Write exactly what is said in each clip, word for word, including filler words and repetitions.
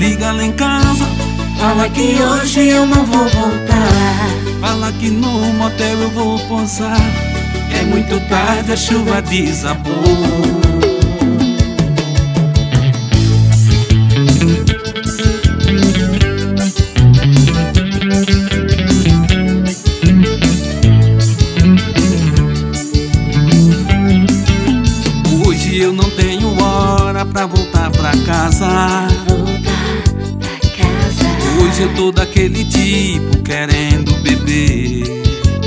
Liga lá em casa, fala que hoje eu não vou voltar. fala que no motel eu vou pousar. É muito tarde, a chuva desabou. Hoje eu não tenho hora pra voltar pra casa. Voltar pra casa. Hoje eu tô daquele tipo querendo beber.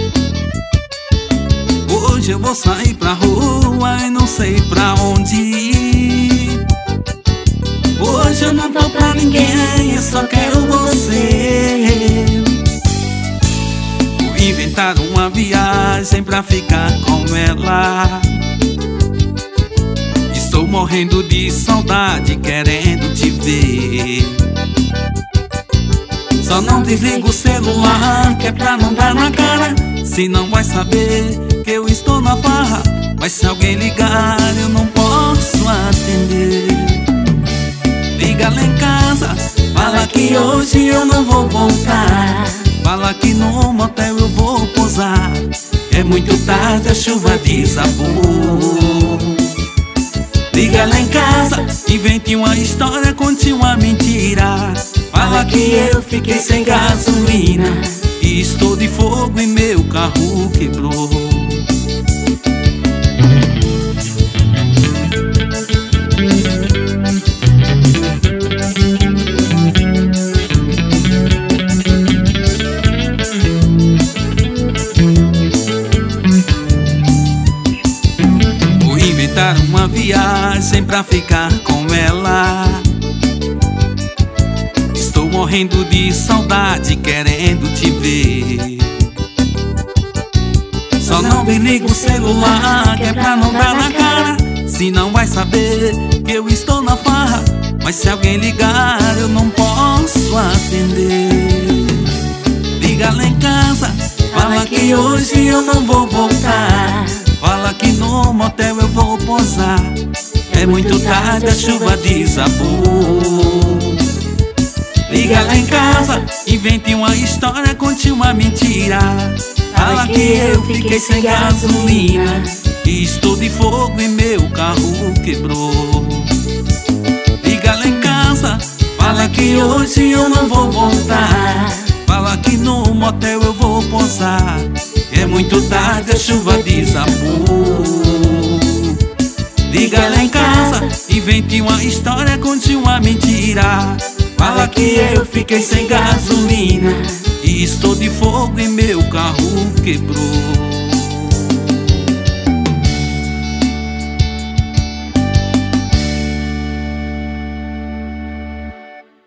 Hoje eu vou sair pra rua e não sei pra onde ir. Hoje eu não tô pra ninguém, eu só quero você. Vou inventar uma viagem pra ficar com ela. Estou morrendo de saudade, querendo te ver. Só não desliga o celular, que é pra não dar na cara. Senão vai saber que eu estou na farra. Mas se alguém ligar, eu não posso atender. Liga lá em casa, Fala que hoje eu não vou voltar. fala que no motel eu vou pousar. É muito tarde, a chuva desabou. Liga lá em casa, invente uma história, conte uma mentira. Fala que eu fiquei sem gasolina e estou de fogo e meu carro quebrou. Vou inventar uma viagem pra ficar com ela. Estou morrendo de saudade, querendo te ver. Só não desliga o celular, que é pra não dar na cara. Senão vai saber que eu estou na farra. Mas se alguém ligar, eu não posso atender. Liga lá em casa, Fala que hoje eu não vou voltar. fala que no motel eu vou pousar. É muito tarde, a chuva desabou. Liga lá em casa, invente uma história, conte uma mentira. Fala que eu fiquei sem gasolina e estou de fogo e meu carro quebrou. Liga lá em casa, Fala que hoje eu não vou voltar. fala que no motel eu vou pousar. É muito tarde, a chuva desabou. Liga lá em casa, invente uma história, conte uma mentira. Fala que eu fiquei sem gasolina e estou de fogo e meu carro quebrou.